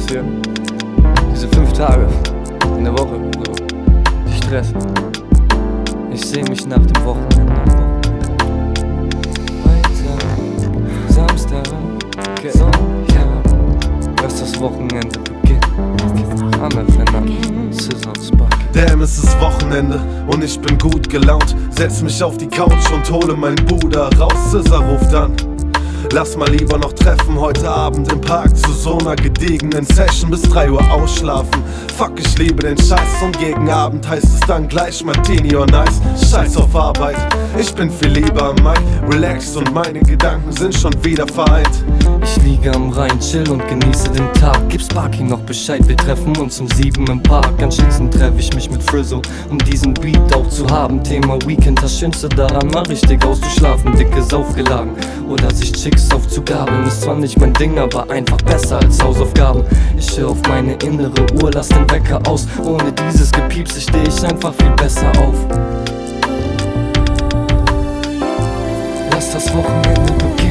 wisst ihr? Diese 5 Tage in der Woche, so, die Stress. Ich seh mich nach dem Wochenende. Freitag, Samstag, Sonntag, lass das Wochenende beginnen. Scissor und Sparky. Damn, es ist Wochenende und ich bin gut gelaunt. Setz mich auf die Couch und hole mein Bruder raus. Scissor ruft an. Lass mal lieber noch treffen heute Abend im Park zu so einer gediegenen Session bis 3 Uhr ausschlafen. Fuck, ich liebe den Scheiß und gegen Abend heißt es dann gleich Martini or Nice. Scheiß auf Arbeit, ich bin viel lieber am Mic, relaxed und meine Gedanken sind schon wieder vereint. Ich liege am Rhein, chill und genieße den Tag. Gib Sparky noch Bescheid, wir treffen uns um 7 im Park. Anschließend treff ich mich mit Frizzo, um diesen Beat auch zu haben. Thema Weekend, das Schönste daran, mal richtig auszuschlafen. Dickes aufgeladen oder sich Chicks aufzugabeln. Ist zwar nicht mein Ding, aber einfach besser als Hausaufgaben. Ich hör auf meine innere Uhr, lass den Wecker aus. Ohne dieses Gepiepse steh ich einfach viel besser auf. Lass das Wochenende beginnen.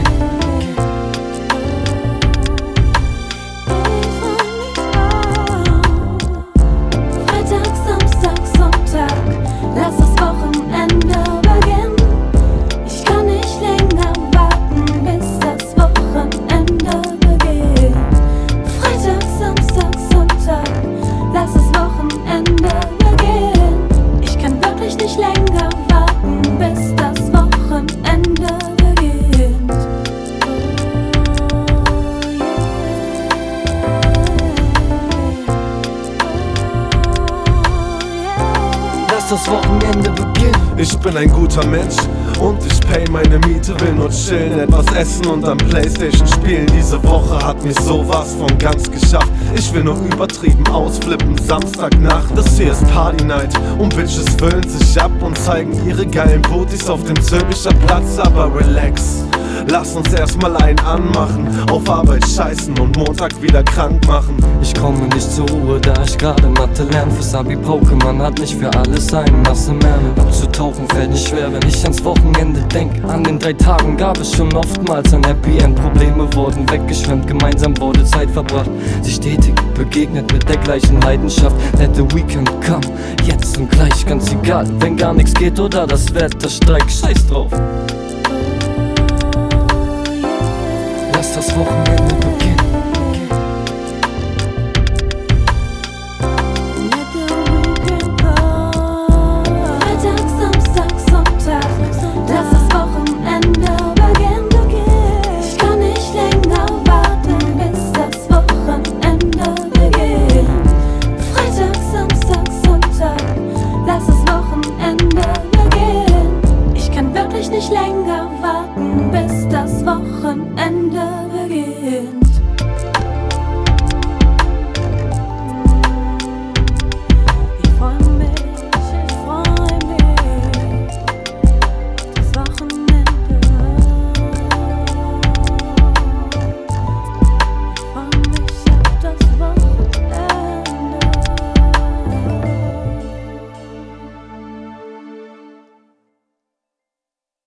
Das Wochenende beginnt. Ich bin ein guter Mensch und ich pay meine Miete, will nur chillen, etwas essen und am Playstation spielen. Diese Woche hat mich sowas von ganz geschafft. Ich will nur übertrieben ausflippen, Samstagnacht. Das hier ist Party Night und Bitches füllen sich ab und zeigen ihre geilen Booties auf dem Zülpicher Platz. Aber relax, lass uns erstmal einen anmachen, auf Arbeit scheißen und Montag wieder krank machen. Ich komme nicht zur Ruhe, da ich gerade Mathe lerne. Fürs Abi Pokémon hat nicht für alles eine nasse Merne. Abzutauchen fällt nicht schwer, wenn ich ans Wochenende denk. An den 3 Tagen gab es schon oftmals ein Happy End. Probleme wurden weggeschwemmt, gemeinsam wurde Zeit verbracht. Sich stetig begegnet mit der gleichen Leidenschaft. Let the weekend come, jetzt und gleich, ganz egal. Wenn gar nichts geht oder das Wetter streikt, scheiß drauf. Lass das Wochenende beginnen.